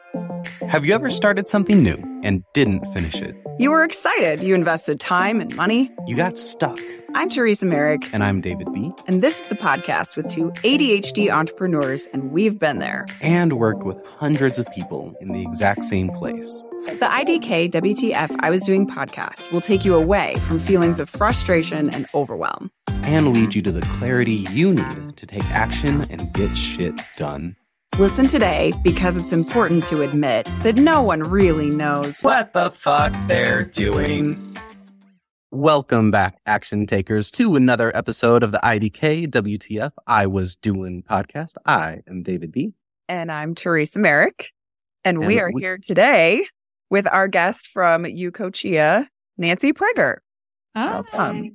Have you ever started something new and didn't finish it? You were excited. You invested time and money. You got stuck. I'm Teresa Merrick. And I'm David B. And this is the podcast with two ADHD entrepreneurs, and we've been there. And worked with hundreds of people in the exact same place. The IDK WTF I Was Doing podcast will take you away from feelings of frustration and overwhelm. And lead you to the clarity you need to take action and get shit done. Listen today because it's important to admit that no one really knows what the fuck they're doing. Welcome back, action takers, to another episode of the IDK WTF I Was Doing podcast. I am David B. And I'm Teresa Merrick. And we are here today with our guest from Ucochea, Nancy Prager. Welcome.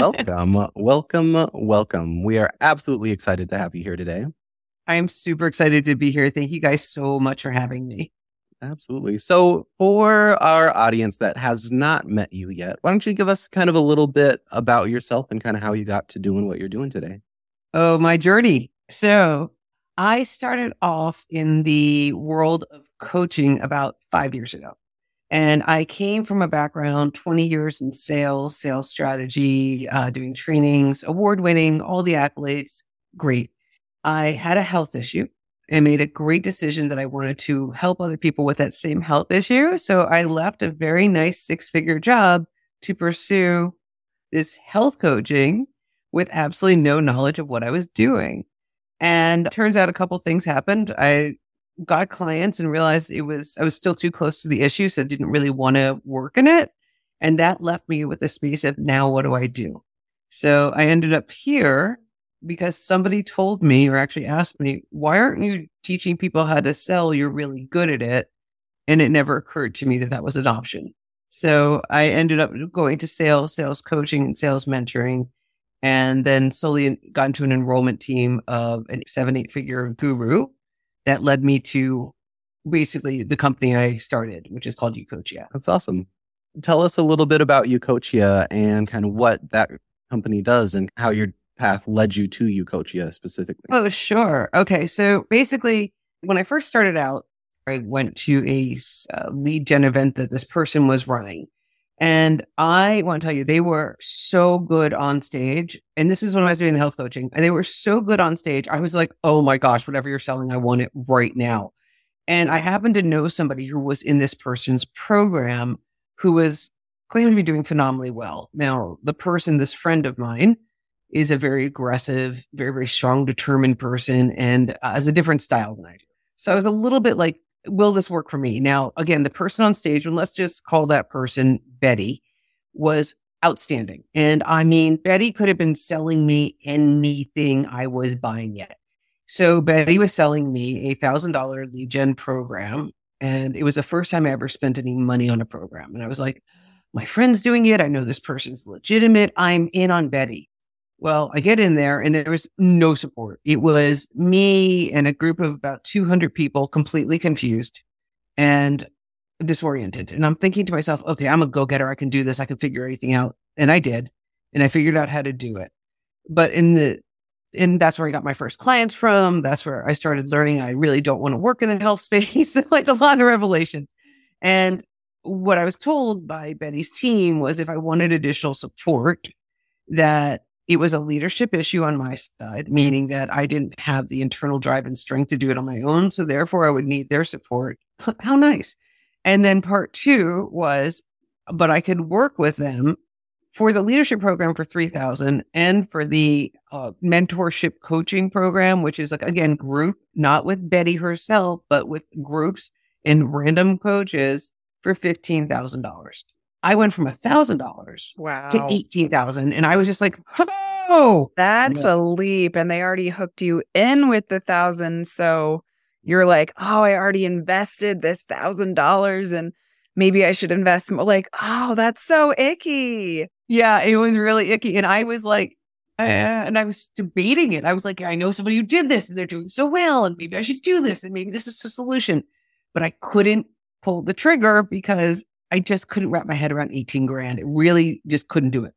Welcome. We are absolutely excited to have you here today. I am super excited to be here. Thank you guys so much for having me. Absolutely. So for our audience that has not met you yet, why don't you give us kind of a little bit about yourself and kind of how you got to doing what you're doing today? Oh, my journey. So I started off in the world of coaching about 5 years ago. And I came from a background, 20 years in sales strategy, doing trainings, award-winning, all the accolades. Great. I had a health issue and made a great decision that I wanted to help other people with that same health issue. So I left a very nice 6-figure job to pursue this health coaching with absolutely no knowledge of what I was doing. And it turns out a couple things happened. I got clients and realized I was still too close to the issue, so I didn't really want to work in it. And that left me with a space of, now what do I do? So I ended up here because somebody told me, or actually asked me, why aren't you teaching people how to sell? You're really good at it. And it never occurred to me that that was an option. So I ended up going to sales coaching, and sales mentoring, and then slowly got into an enrollment team of a 7-8 figure guru that led me to basically the company I started, which is called Ucochea. That's awesome. Tell us a little bit about Ucochea and kind of what that company does and how your path led you to Ucochea specifically. Oh, sure. Okay. So basically, when I first started out, I went to a lead gen event that this person was running. And I want to tell you, they were so good on stage. And this is when I was doing the health coaching. And they were so good on stage. I was like, oh my gosh, whatever you're selling, I want it right now. And I happened to know somebody who was in this person's program who was claiming to be doing phenomenally well. Now, the person, this friend of mine, is a very aggressive, very, very strong, determined person and has a different style than I do. So I was a little bit like, will this work for me? Now, again, the person on stage, and let's just call that person Betty, was outstanding. And I mean, Betty could have been selling me anything I was buying yet. So Betty was selling me a $1,000 lead gen program. And it was the first time I ever spent any money on a program. And I was like, my friend's doing it. I know this person's legitimate. I'm in on Betty. Well, I get in there and there was no support. It was me and a group of about 200 people completely confused and disoriented. And I'm thinking to myself, okay, I'm a go-getter. I can do this. I can figure anything out. And I did. And I figured out how to do it. But and that's where I got my first clients from. That's where I started learning I really don't want to work in the health space. Like a lot of revelations. And what I was told by Betty's team was if I wanted additional support, that it was a leadership issue on my side, meaning that I didn't have the internal drive and strength to do it on my own. So therefore, I would need their support. How nice. And then part 2 was, but I could work with them for the leadership program for $3,000 and for the mentorship coaching program, which is like, again, group, not with Betty herself, but with groups and random coaches for $15,000. I went from $1,000 wow. to $18,000. And I was just like, oh, that's a leap. And they already hooked you in with the 1,000. So you're like, oh, I already invested this $1,000 and maybe I should invest more. Like, oh, that's so icky. Yeah, it was really icky. And I was like, and I was debating it. I was like, I know somebody who did this and they're doing so well. And maybe I should do this. And maybe this is the solution. But I couldn't pull the trigger because I just couldn't wrap my head around 18 grand. It really just couldn't do it.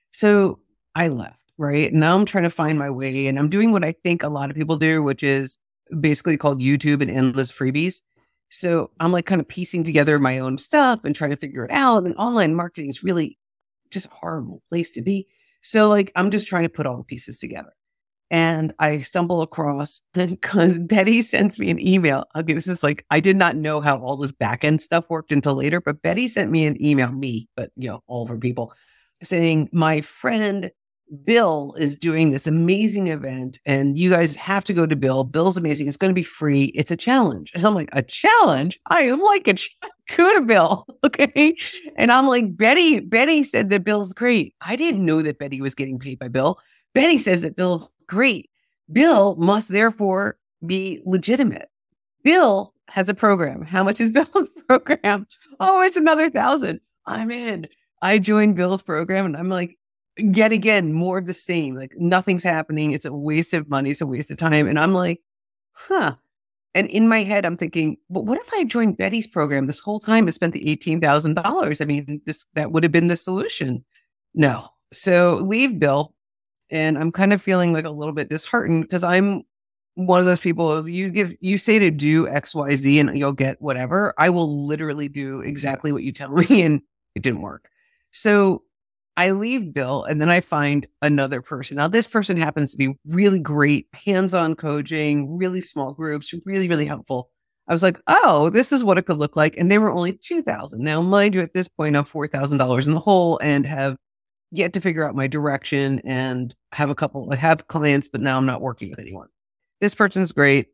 So I left, right? Now I'm trying to find my way and I'm doing what I think a lot of people do, which is basically called YouTube and endless freebies. So I'm like kind of piecing together my own stuff and trying to figure it out. And online marketing is really just a horrible place to be. So like, I'm just trying to put all the pieces together. And I stumble across because Betty sends me an email. Okay, this is like, I did not know how all this back end stuff worked until later, but Betty sent me an email, but all of her people, saying, my friend Bill is doing this amazing event and you guys have to go to Bill. Bill's amazing. It's going to be free. It's a challenge. And I'm like, a challenge? I am like go to Bill. Okay. And I'm like, Betty said that Bill's great. I didn't know that Betty was getting paid by Bill. Betty says that Bill's great. Bill must therefore be legitimate. Bill has a program. How much is Bill's program? Oh, it's another $1,000. I'm in. I joined Bill's program and I'm like, yet again, more of the same. Like nothing's happening. It's a waste of money. It's a waste of time. And I'm like, huh. And in my head, I'm thinking, but what if I joined Betty's program this whole time and spent the $18,000? I mean, that would have been the solution. No. So leave Bill. And I'm kind of feeling like a little bit disheartened because I'm one of those people, you say to do X, Y, Z and you'll get whatever. I will literally do exactly what you tell me. And it didn't work. So I leave Bill and then I find another person. Now, this person happens to be really great, hands-on coaching, really small groups, really, really helpful. I was like, oh, this is what it could look like. And they were only $2,000. Now, mind you, at this point, I'm $4,000 in the hole and have yet to figure out my direction and I have clients, but now I'm not working with anyone. This person's great.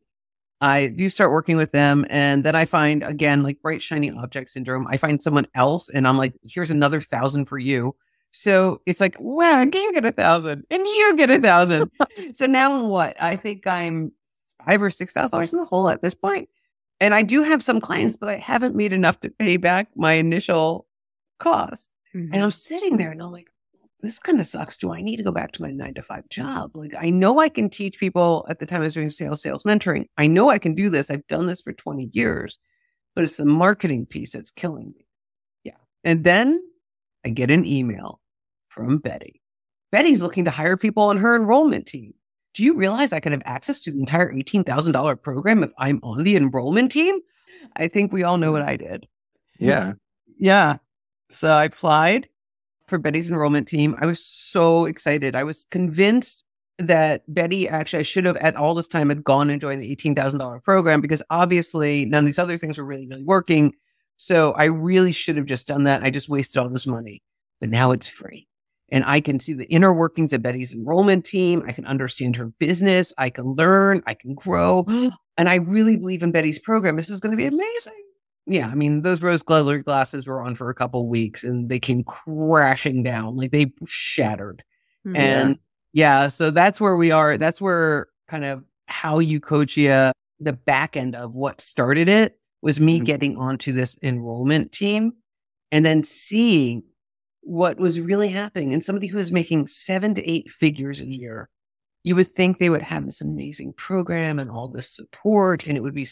I do start working with them. And then I find, again, like bright, shiny object syndrome. I find someone else and I'm like, here's another 1,000 for you. So it's like, wow, you get 1,000 and you get 1,000. So now what? I think I'm $5,000 or $6,000 in the hole at this point. And I do have some clients, but I haven't made enough to pay back my initial cost. Mm-hmm. And I'm sitting there and I'm like, this kind of sucks. Do I need to go back to my 9-to-5 job? Like, I know I can teach people. At the time I was doing sales mentoring. I know I can do this. I've done this for 20 years, but it's the marketing piece that's killing me. Yeah. And then I get an email from Betty. Betty's looking to hire people on her enrollment team. Do you realize I can have access to the entire $18,000 program if I'm on the enrollment team? I think we all know what I did. Yeah. Yeah. So I applied for Betty's enrollment team. I was so excited. I was convinced that Betty I should have at all this time had gone and joined the $18,000 program because obviously none of these other things were really, really working. So I really should have just done that. I just wasted all this money, but now it's free. And I can see the inner workings of Betty's enrollment team. I can understand her business. I can learn. I can grow. And I really believe in Betty's program. This is going to be amazing. Yeah, I mean, those rose-colored glasses were on for a couple of weeks and they came crashing down. Like they shattered. Mm-hmm. And yeah, so that's where we are. That's where kind of how Ucoachia, the back end of what started it was me getting onto this enrollment team and then seeing what was really happening. And somebody who was making 7 to 8 figures a year, you would think they would have this amazing program and all this support and it would be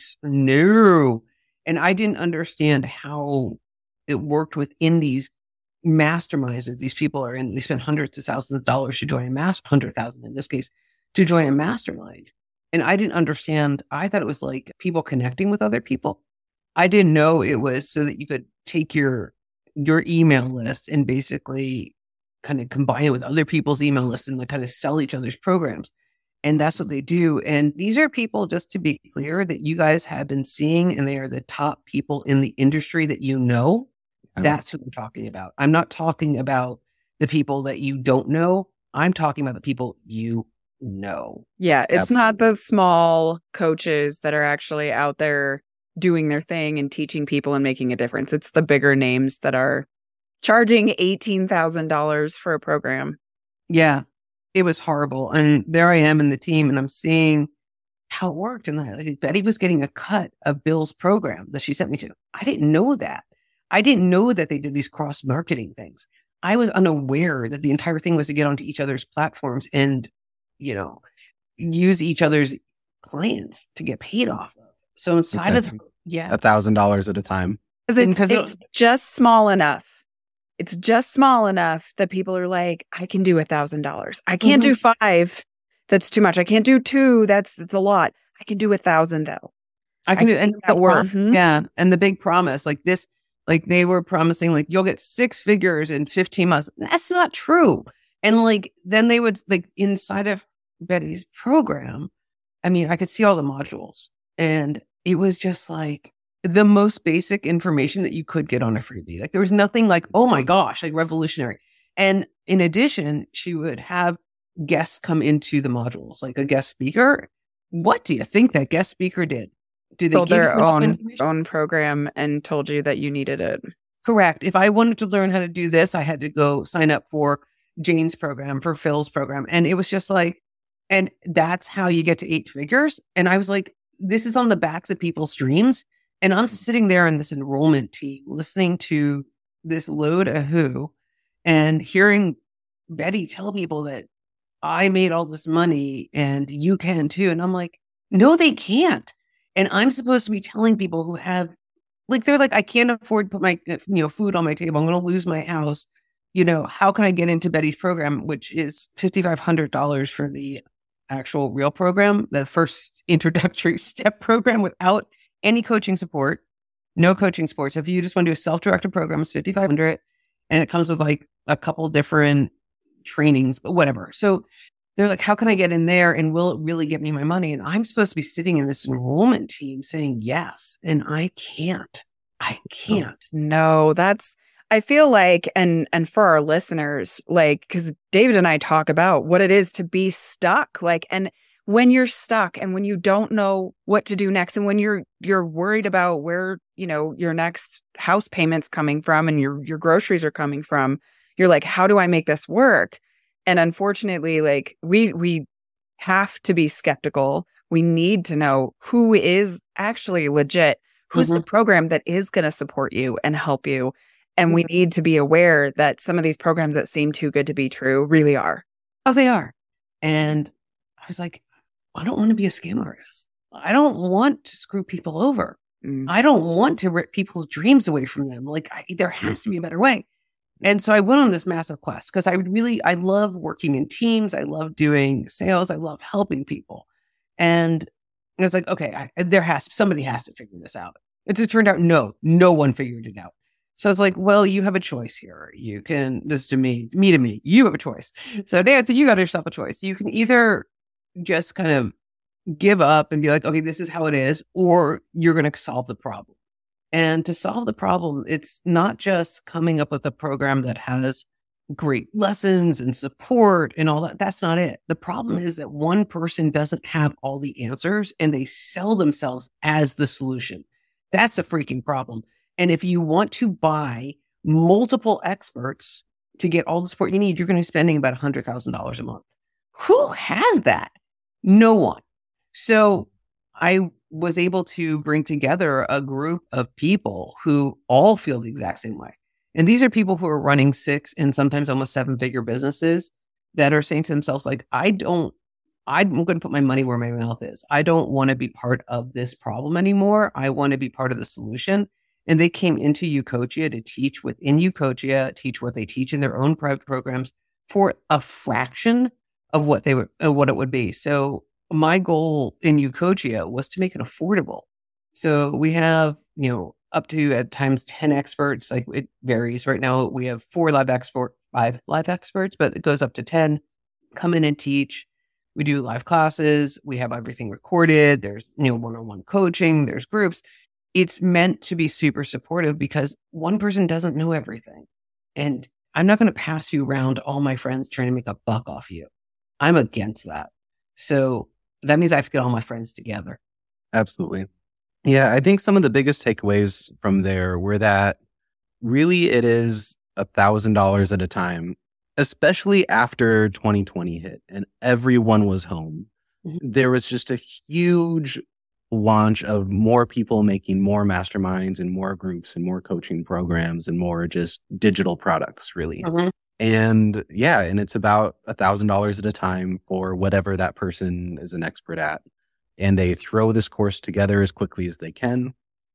no. And I didn't understand how it worked within these masterminds that these people are in. They spend hundreds of thousands of dollars to join a 100,000 in this case, to join a mastermind. And I didn't understand. I thought it was like people connecting with other people. I didn't know it was so that you could take your email list and basically kind of combine it with other people's email lists and like kind of sell each other's programs. And that's what they do. And these are people, just to be clear, that you guys have been seeing, and they are the top people in the industry that you know. That's who I'm talking about. I'm not talking about the people that you don't know. I'm talking about the people you know. Yeah, it's not the small coaches that are actually out there doing their thing and teaching people and making a difference. It's the bigger names that are charging $18,000 for a program. Yeah. It was horrible. And there I am in the team and I'm seeing how it worked. And Betty was getting a cut of Bill's program that she sent me to. I didn't know that. I didn't know that they did these cross marketing things. I was unaware that the entire thing was to get onto each other's platforms and, use each other's clients to get paid off of. So inside of, $1,000 at a time. It's just small enough. It's just small enough that people are like, I can do $1,000. I can't do 5. That's too much. I can't do 2. That's a lot. I can do 1,000 though. I can do, and that work. yeah. And the big promise, like this, like they were promising, like you'll get 6 figures in 15 months. That's not true. And like, then they would like inside of Betty's program, I mean, I could see all the modules and it was just like the most basic information that you could get on a freebie. Like there was nothing like, oh my gosh, like revolutionary. And in addition, she would have guests come into the modules, like a guest speaker. What do you think that guest speaker did? Do they Build give their you enough information? own program and told you that you needed it? Correct. If I wanted to learn how to do this, I had to go sign up for Jane's program, for Phil's program. And it was just like, and that's how you get to 8 figures. And I was like, this is on the backs of people's dreams. And I'm sitting there in this enrollment team, listening to this load of who and hearing Betty tell people that I made all this money and you can too. And I'm like, no, they can't. And I'm supposed to be telling people who have, like, they're like, I can't afford to put my, food on my table. I'm going to lose my house. How can I get into Betty's program, which is $5,500 for the actual real program, the first introductory step program without any coaching support, no coaching support. So if you just want to do a self-directed program, it's $5,500 and it comes with like a couple different trainings, but whatever. So they're like, how can I get in there and will it really get me my money? And I'm supposed to be sitting in this enrollment team saying yes. And I can't. No, I feel like, and for our listeners, like, because David and I talk about what it is to be stuck, like, and when you're stuck and when you don't know what to do next, and when you're worried about where, your next house payment's coming from and your groceries are coming from, you're like, how do I make this work? And unfortunately, like we have to be skeptical. We need to know who is actually legit, who's the program that is going to support you and help you. And we need to be aware that some of these programs that seem too good to be true really are. Oh, they are. And I was like, I don't want to be a scam artist. I don't want to screw people over. I don't want to rip people's dreams away from them. Like there has to be a better way. And so I went on this massive quest because I love working in teams. I love doing sales. I love helping people. And I was like, okay, somebody has to figure this out. It turned out, no one figured it out. So I was like, well, you have a choice here. You can, this to me, you have a choice. So Nancy, you got yourself a choice. You can either just kind of give up and be like, okay, this is how it is, or you're going to solve the problem. And to solve the problem, it's not just coming up with a program that has great lessons and support and all that. That's not it. The problem is that one person doesn't have all the answers and they sell themselves as the solution. That's a freaking problem. And if you want to buy multiple experts to get all the support you need, you're going to be spending about $100,000 a month. Who has that? No one. So I was able to bring together a group of people who all feel the exact same way. And these are people who are running 6 and sometimes almost 7-figure businesses that are saying to themselves, like, I'm going to put my money where my mouth is. I don't want to be part of this problem anymore. I want to be part of the solution. And they came into Ucoachia to teach within Ucoachia, teach what they teach in their own private programs for a fraction of what it would be. So my goal in Ucoachia was to make it affordable. So we have, up to at times 10 experts. Like it varies. Right now we have 5 live experts, but it goes up to 10 come in and teach. We do live classes. We have everything recorded. There's, one-on-one coaching. There's groups. It's meant to be super supportive because one person doesn't know everything. And I'm not going to pass you around all my friends trying to make a buck off you. I'm against that. So that means I have to get all my friends together. Absolutely. Yeah, I think some of the biggest takeaways from there were that really it is $1,000 at a time, especially after 2020 hit and everyone was home. Mm-hmm. There was just a huge launch of more people making more masterminds and more groups and more coaching programs and more just digital products, really. Mm-hmm. And yeah, and it's about $1,000 at a time for whatever that person is an expert at. And they throw this course together as quickly as they can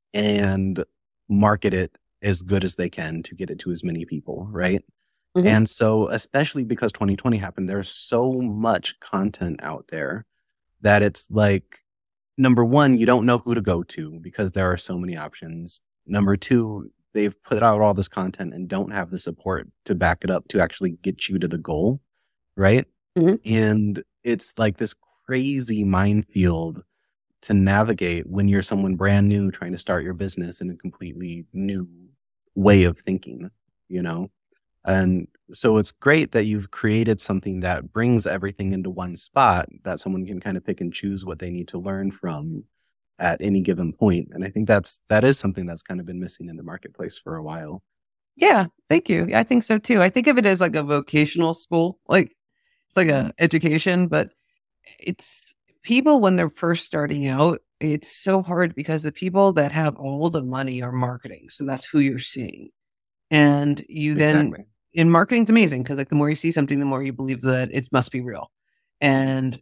and market it as good as they can to get it to as many people, right? Mm-hmm. And so, especially because 2020 happened, there's so much content out there that it's like, number one, you don't know who to go to because there are so many options. Number two, they've put out all this content and don't have the support to back it up to actually get you to the goal, right? And it's like this crazy minefield to navigate when you're someone brand new trying to start your business in a completely new way of thinking, you know? And so it's great that you've created something that brings everything into one spot that someone can kind of pick and choose what they need to learn from at any given point. And I think that is something that's kind of been missing in the marketplace for a while. Yeah, thank you. I think so too. I think of it as like a vocational school, like it's like a education, but it's people when they're first starting out, it's so hard because the people that have all the money are marketing. So that's who you're seeing. And you then in marketing, it's amazing because like the more you see something, the more you believe that it must be real. And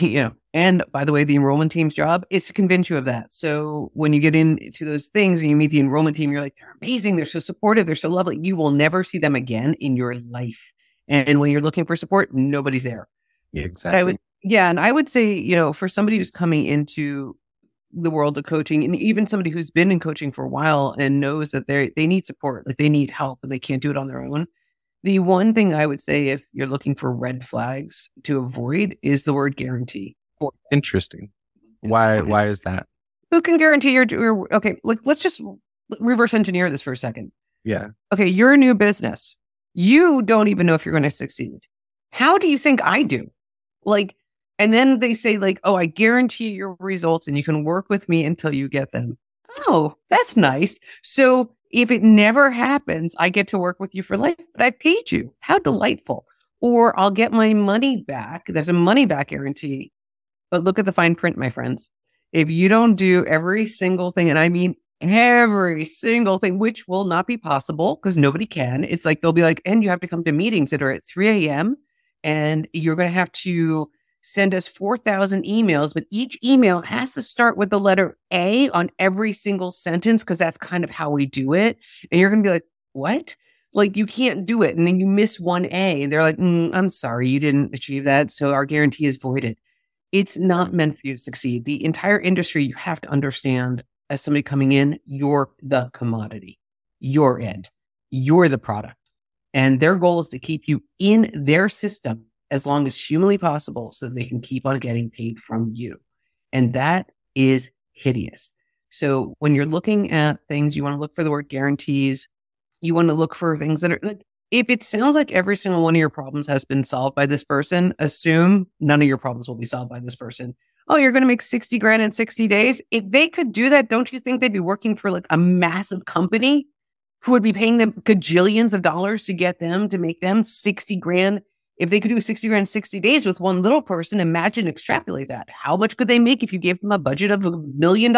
and by the way, the enrollment team's job is to convince you of that. So when you get into those things and you meet the enrollment team, you're like, they're amazing. They're so supportive. They're so lovely. You will never see them again in your life. And when you're looking for support, nobody's there. Yeah, exactly. And I would say, for somebody who's coming into the world of coaching and even somebody who's been in coaching for a while and knows that they need support, like they need help and they can't do it on their own. The one thing I would say if you're looking for red flags to avoid is the word guarantee. Interesting. Why is that? Who can guarantee your okay, like let's just reverse engineer this for a second. Yeah. Okay, you're a new business. You don't even know if you're going to succeed. How do you think I do? Like, and then they say like, oh, I guarantee your results and you can work with me until you get them. Oh, that's nice. So if it never happens, I get to work with you for life, but I paid you. How delightful. Or I'll get my money back. There's a money back guarantee. But look at the fine print, my friends. If you don't do every single thing, and I mean every single thing, which will not be possible because nobody can. It's like, they'll be like, and you have to come to meetings that are at 3 a.m. and you're going to have to send us 4,000 emails, but each email has to start with the letter A on every single sentence because that's kind of how we do it. And you're going to be like, what? Like, you can't do it. And then you miss one A. And they're like, I'm sorry, you didn't achieve that. So our guarantee is voided. It's not meant for you to succeed. The entire industry, you have to understand as somebody coming in, you're the commodity. You're it. You're the product. And their goal is to keep you in their system as long as humanly possible so that they can keep on getting paid from you. And that is hideous. So when you're looking at things, you want to look for the word guarantees. You want to look for things that are like, if it sounds like every single one of your problems has been solved by this person, assume none of your problems will be solved by this person. Oh, you're going to make 60 grand in 60 days. If they could do that, don't you think they'd be working for like a massive company who would be paying them gajillions of dollars to get them to make them 60 grand? If they could do 60 grand in 60 days with one little person, imagine extrapolate that. How much could they make if you gave them a budget of $1 million?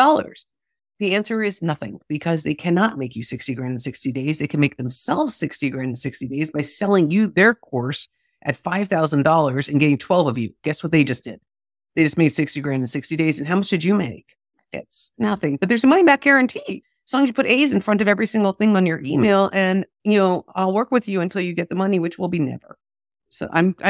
The answer is nothing because they cannot make you 60 grand in 60 days. They can make themselves 60 grand in 60 days by selling you their course at $5,000 and getting 12 of you. Guess what they just did? They just made 60 grand in 60 days. And how much did you make? It's nothing, but there's a money back guarantee. As long as you put A's in front of every single thing on your email and, I'll work with you until you get the money, which will be never. So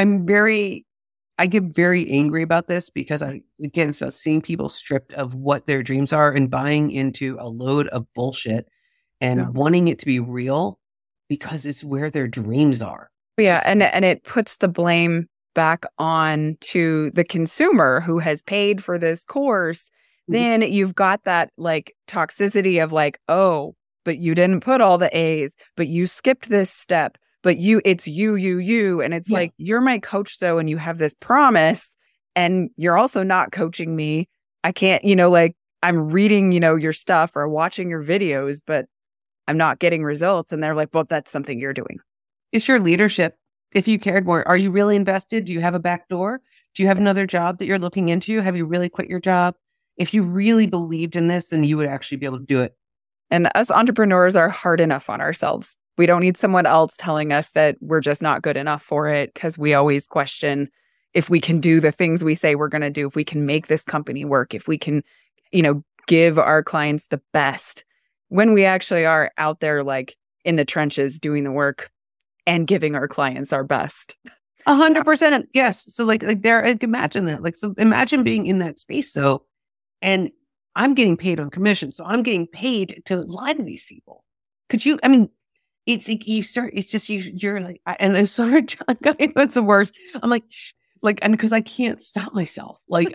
I get very angry about this because it's about seeing people stripped of what their dreams are and buying into a load of bullshit and wanting it to be real because it's where their dreams are. Yeah. And it puts the blame back on to the consumer who has paid for this course. Then you've got that like toxicity of like, oh, but you didn't put all the A's, but you skipped this step. But it's you. And it's like, you're my coach though. And you have this promise and you're also not coaching me. I can't, I'm reading, your stuff or watching your videos, but I'm not getting results. And they're like, well, that's something you're doing. It's your leadership. If you cared more, are you really invested? Do you have a back door? Do you have another job that you're looking into? Have you really quit your job? If you really believed in this, then you would actually be able to do it. And us entrepreneurs are hard enough on ourselves. We don't need someone else telling us that we're just not good enough for it because we always question if we can do the things we say we're going to do, if we can make this company work, if we can, give our clients the best when we actually are out there like in the trenches doing the work and giving our clients our best. 100%. Yes. So like there, imagine that. So imagine being in that space. So And I'm getting paid on commission. So I'm getting paid to lie to these people. I mean, it's like you're like, and I'm sorry, John, it's the worst. I'm like, and because I can't stop myself. Like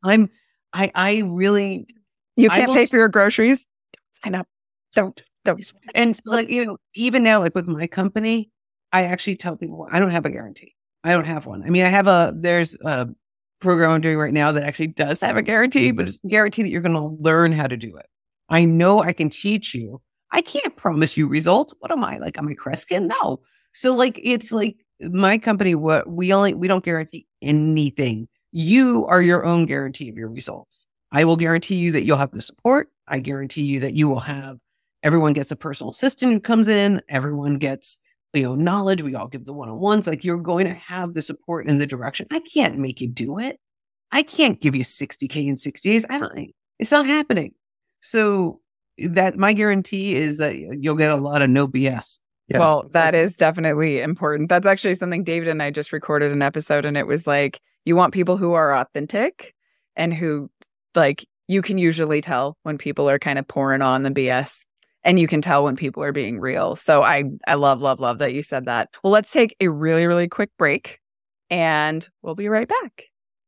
I really, You can't pay for your groceries. Don't sign up. Don't. And like, even now, like with my company, I actually tell people I don't have a guarantee. I don't have one. I mean, there's a program I'm doing right now that actually does have a guarantee, but it's a guarantee that you're going to learn how to do it. I know I can teach you. I can't promise you results. What am I like? Am I Kreskin? No. So like, it's like my company, we don't guarantee anything. You are your own guarantee of your results. I will guarantee you that you'll have the support. I guarantee you that you will have, everyone gets a personal assistant who comes in. Everyone gets, knowledge. We all give the one-on-ones. Like you're going to have the support and the direction. I can't make you do it. I can't give you 60K in 60 days. It's not happening. So that my guarantee is that you'll get a lot of no BS. Yeah, well, that is definitely important. That's actually something David and I just recorded an episode, and it was like, you want people who are authentic and who like, you can usually tell when people are kind of pouring on the BS, and you can tell when people are being real. So I love that you said that. Well, let's take a really, really quick break and we'll be right back.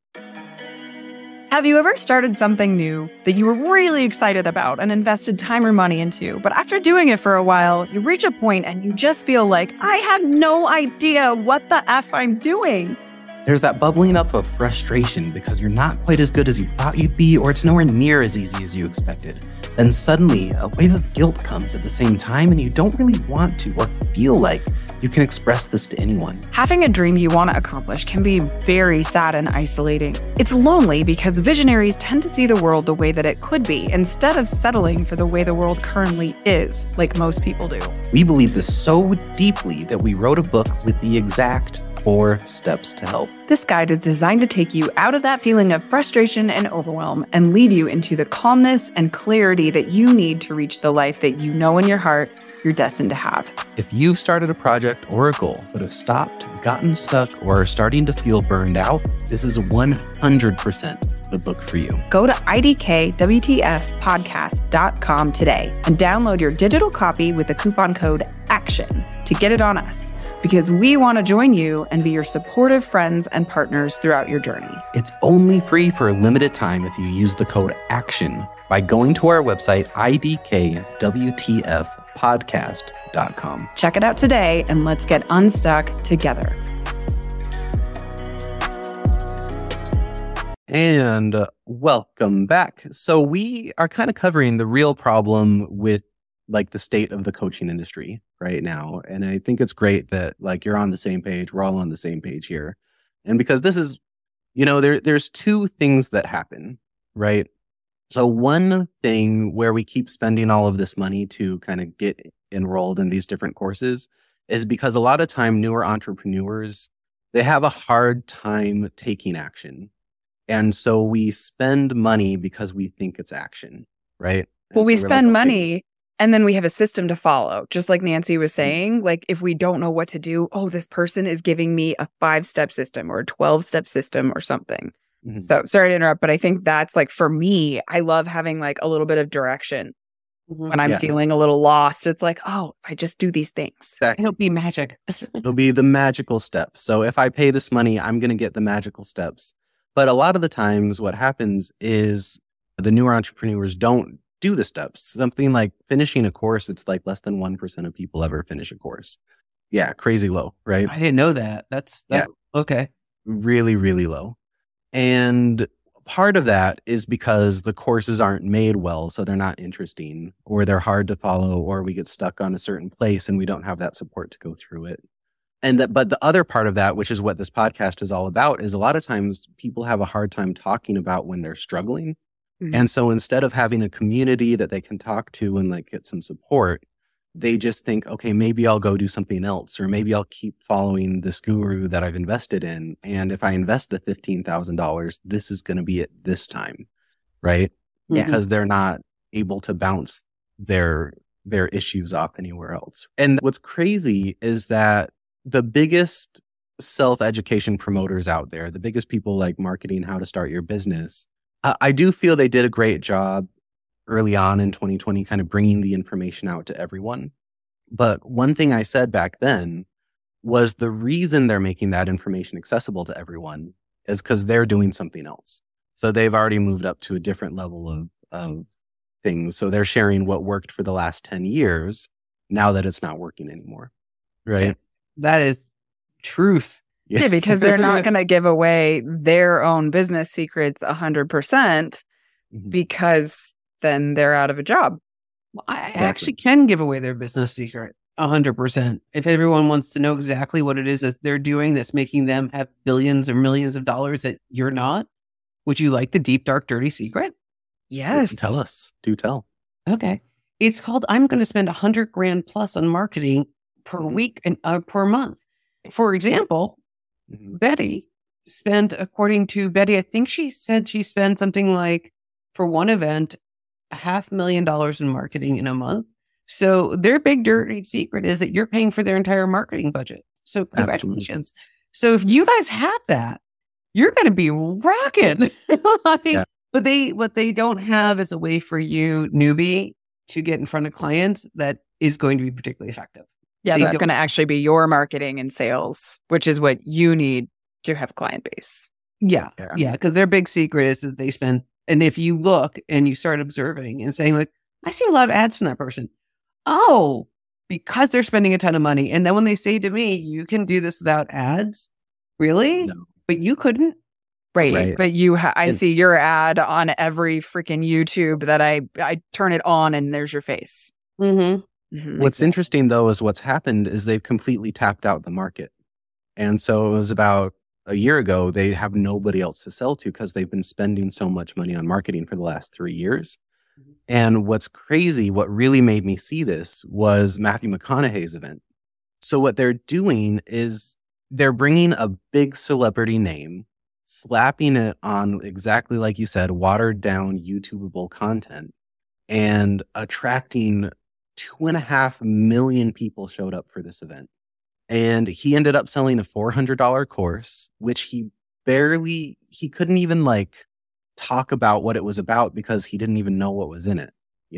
Have you ever started something new that you were really excited about and invested time or money into, but after doing it for a while, you reach a point and you just feel like, I have no idea what the F I'm doing? There's that bubbling up of frustration because you're not quite as good as you thought you'd be, or it's nowhere near as easy as you expected. Then suddenly, a wave of guilt comes at the same time, and you don't really want to or feel like you can express this to anyone. Having a dream you want to accomplish can be very sad and isolating. It's lonely because visionaries tend to see the world the way that it could be instead of settling for the way the world currently is, like most people do. We believe this so deeply that we wrote a book with the exact 4 steps to help. This guide is designed to take you out of that feeling of frustration and overwhelm and lead you into the calmness and clarity that you need to reach the life that you know in your heart you're destined to have. If you've started a project or a goal but have stopped, gotten stuck, or are starting to feel burned out, this is 100% the book for you. Go to idkwtfpodcast.com today and download your digital copy with the coupon code ACTION to get it on us, because we want to join you and be your supportive friends and partners throughout your journey. It's only free for a limited time if you use the code ACTION by going to our website, idkwtfpodcast.com. Check it out today and let's get unstuck together. And welcome back. So we are kind of covering the real problem with like the state of the coaching industry right now. And I think it's great that like you're on the same page. We're all on the same page here. And because this is, there's 2 things that happen, right? So one thing where we keep spending all of this money to kind of get enrolled in these different courses is because a lot of time newer entrepreneurs, they have a hard time taking action. And so we spend money because we think it's action, right? Well, we spend money and then we have a system to follow. Just like Nancy was saying, like if we don't know what to do, this person is giving me a 5-step system or a 12-step system or something. Mm-hmm. So sorry to interrupt, but I think that's like, for me, I love having like a little bit of direction. Mm-hmm. When I'm feeling a little lost, it's like, I just do these things. Exactly. It'll be magic. It'll be the magical steps. So if I pay this money, I'm going to get the magical steps. But a lot of the times what happens is the newer entrepreneurs don't do the steps. Something like finishing a course, it's like less than 1% of people ever finish a course. Yeah, crazy low, right? I didn't know that. That's okay. Really, really low. And part of that is because the courses aren't made well, so they're not interesting, or they're hard to follow, or we get stuck on a certain place and we don't have that support to go through it. But the other part of that, which is what this podcast is all about, is a lot of times people have a hard time talking about when they're struggling. Mm-hmm. And so instead of having a community that they can talk to and like get some support, they just think, okay, maybe I'll go do something else, or maybe I'll keep following this guru that I've invested in. And if I invest the $15,000, this is going to be it this time, right? Yeah. Because they're not able to bounce their issues off anywhere else. And what's crazy is that the biggest self-education promoters out there, the biggest people like marketing how to start your business, I do feel they did a great job early on in 2020, kind of bringing the information out to everyone. But one thing I said back then was the reason they're making that information accessible to everyone is because they're doing something else. So they've already moved up to a different level of things. So they're sharing what worked for the last 10 years now that it's not working anymore. Right. That is truth. Yes. Yeah, because they're not going to give away their own business secrets 100% because then they're out of a job. Well, I actually can give away their business secret 100%. If everyone wants to know exactly what it is that they're doing that's making them have billions or millions of dollars that you're not, would you like the deep, dark, dirty secret? Yes. Tell us. Do tell. Okay. It's called, I'm going to spend $100,000 plus on marketing per week and per month. For example, Betty spent, according to Betty, I think she said she spent something like, for one event, $500,000 in marketing in a month. So their big dirty secret is that you're paying for their entire marketing budget. So congratulations. Absolutely. So if you guys have that, you're going to be rocking. But what they don't have is a way for you, newbie, to get in front of clients that is going to be particularly effective. Yeah, that's going to actually be your marketing and sales, which is what you need to have a client base. Yeah. Because their big secret is that they spend, and if you look and you start observing and saying like, I see a lot of ads from that person. Oh, because they're spending a ton of money. And then when they say to me, you can do this without ads. Really? No. But you couldn't. Right. But I see your ad on every freaking YouTube that I turn it on and there's your face. What's interesting, though, is what's happened is they've completely tapped out the market. And so it was about a year ago, they have nobody else to sell to because they've been spending so much money on marketing for the last 3 years. And what's crazy, what really made me see this was Matthew McConaughey's event. So what they're doing is they're bringing a big celebrity name, slapping it on exactly like you said, watered down YouTubeable content, and attracting 2.5 million people showed up for this event. And he ended up selling a $400 course, which he couldn't even like talk about what it was about because he didn't even know what was in it,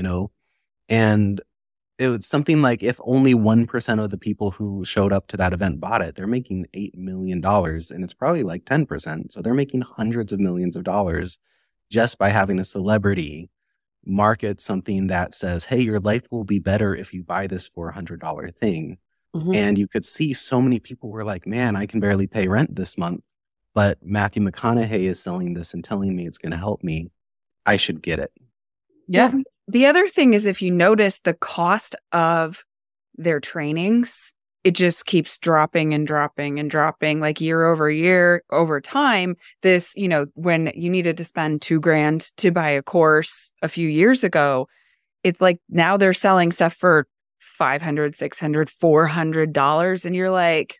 And it was something like if only 1% of the people who showed up to that event bought it, they're making $8 million, and it's probably like 10%. So they're making hundreds of millions of dollars just by having a celebrity market something that says, hey, your life will be better if you buy this $400 thing. And you could see so many people were like, man, I can barely pay rent this month, but Matthew McConaughey is selling this and telling me it's going to help me. I should get it. Yeah. The other thing is, if you notice the cost of their trainings, it just keeps dropping and dropping and dropping, like year over year over time. This, when you needed to spend $2,000 to buy a course a few years ago, it's like now they're selling stuff for $500, $600, $400. And you're like,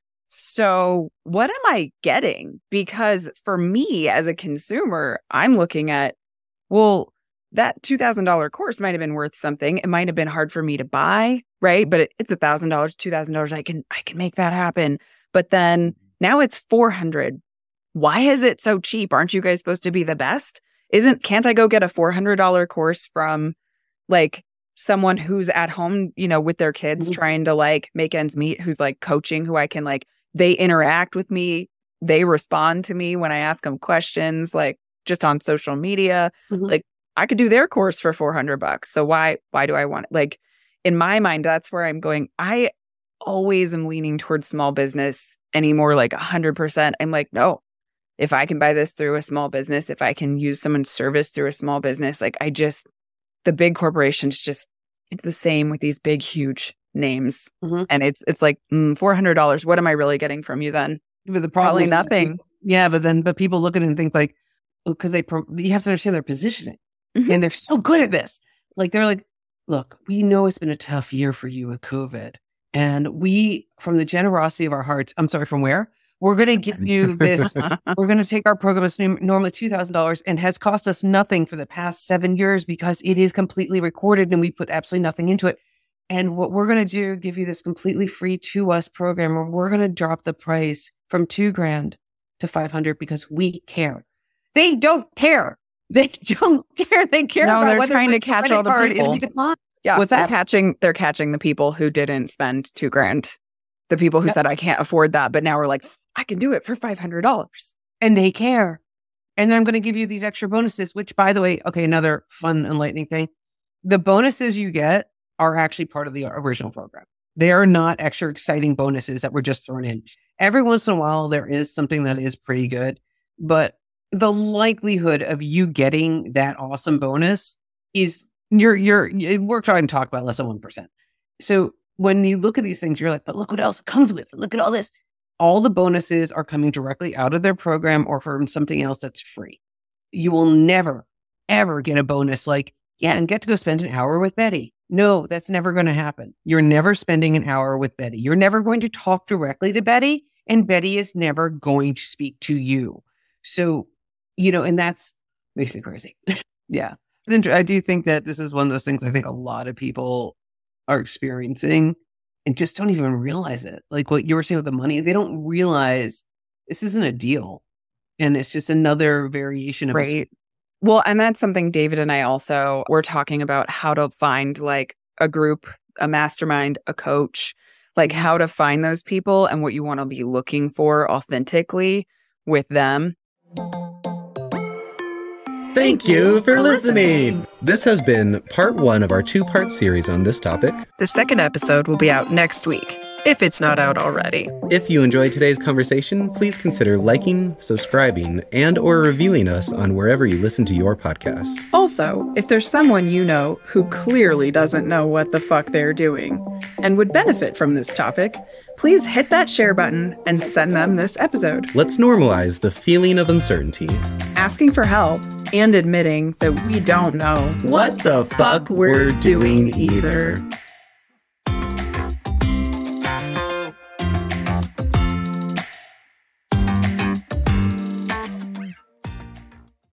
so what am I getting? Because for me as a consumer, I'm looking at, well, that $2,000 course might have been worth something. It might have been hard for me to buy, right? But it's $1,000, $2,000. I can make that happen. But then now it's $400. Why is it so cheap? Aren't you guys supposed to be the best? Can't I go get a $400 course from like someone who's at home, with their kids trying to like make ends meet, who's like coaching, who I can like, they interact with me. They respond to me when I ask them questions, like just on social media. Like I could do their course for $400. So why do I want it? Like in my mind, that's where I'm going. I always am leaning towards small business anymore, like 100%. I'm like, no, if I can buy this through a small business, if I can use someone's service through a small business, like the big corporations it's the same with these big, huge names. And it's like $400. What am I really getting from you then? But the problem probably is nothing. But people look at it and think like, because you have to understand their positioning. And they're so good at this. Like, they're like, look, we know it's been a tough year for you with COVID. And we, from the generosity of our hearts, I'm sorry, from where? We're going to give you this. We're going to take our program that's normally $2,000 and has cost us nothing for the past 7 years because it is completely recorded and we put absolutely nothing into it. And what we're going to do, give you this completely free to us program where we're going to drop the price from $2,000 to $500 because we care. They don't care. They don't care. They care No, about they're whether trying the to catch credit all the card people. is declined. Yeah. What's that? They're catching the people who didn't spend $2,000. The people who Yep. said, I can't afford that, but now we're like, I can do it for $500. And they care. And then I'm going to give you these extra bonuses, which, by the way, okay, another fun, enlightening thing. The bonuses you get are actually part of the original program. They are not extra exciting bonuses that were just thrown in. Every once in a while, there is something that is pretty good, but the likelihood of you getting that awesome bonus is we're trying to talk about less than 1%. So when you look at these things, you're like, but look what else it comes with. Look at all this. All the bonuses are coming directly out of their program or from something else that's free. You will never, ever get a bonus like, yeah, and get to go spend an hour with Betty. No, that's never going to happen. You're never spending an hour with Betty. You're never going to talk directly to Betty, and Betty is never going to speak to you. So, and that's makes me crazy. Yeah. I do think that this is one of those things I think a lot of people are experiencing and just don't even realize it. Like what you were saying with the money, they don't realize this isn't a deal. And it's just another variation of Right. Well, and that's something David and I also were talking about, how to find like a group, a mastermind, a coach, like how to find those people and what you want to be looking for authentically with them. Thank you for listening. This has been part 1 of our 2-part series on this topic. The second episode will be out next week, if it's not out already. If you enjoyed today's conversation, please consider liking, subscribing, and or reviewing us on wherever you listen to your podcasts. Also, if there's someone you know who clearly doesn't know what the fuck they're doing and would benefit from this topic, please hit that share button and send them this episode. Let's normalize the feeling of uncertainty. Asking for help and admitting that we don't know What the fuck we're doing either.